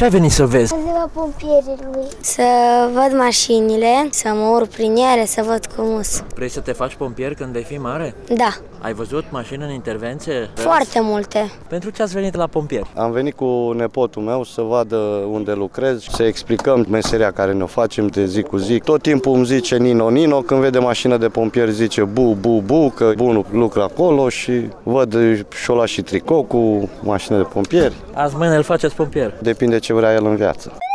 Ce ai venit să vezi? Ziua pompierilor. Să văd mașinile, să mă urc prin ele, să văd cum sunt. Vrei să te faci pompier când vei fi mare? Da, Ai văzut mașini în intervenție? foarte multe. Pentru ce ați venit la pompieri? Am venit cu nepotul meu să vadă unde lucrez, să explicăm meseria care ne-o facem de zi cu zi. Tot timpul îmi zice Nino, Nino, când vede mașină de pompieri zice bu, bu, bu, că bunul lucră acolo și văd și-o lua și tricou cu mașină de pompieri. Azi mâine îl faceți pompier. Depinde ce vrea el în viață.